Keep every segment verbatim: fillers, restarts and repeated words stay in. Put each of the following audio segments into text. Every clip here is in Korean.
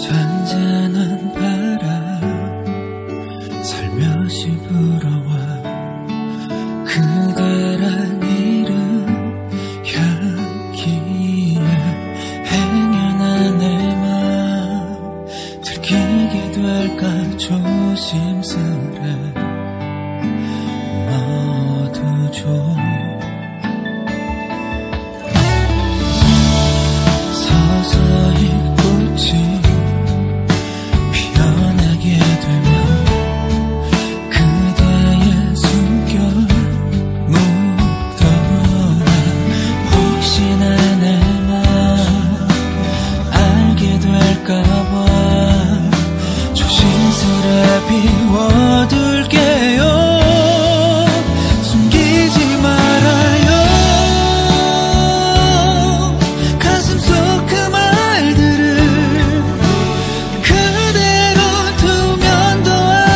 잔잔한 바람 살며시 불어와 그대란 이름 향기에 행여나 내 맘 들키게 될까 조심스레 놔두죠. 서서히 꽃이 피어나게 되면 그대의 숨결 묻어라. 혹시나 내 맘 알게 될까봐 조심스레 비워둘게요. 숨기지 말아요. 가슴 속 그 말들을 그대로 두면 더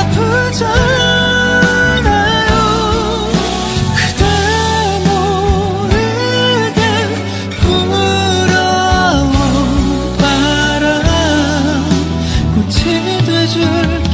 아프잖아요. 그대 모르게 불어온 바람 꽃이 돼줄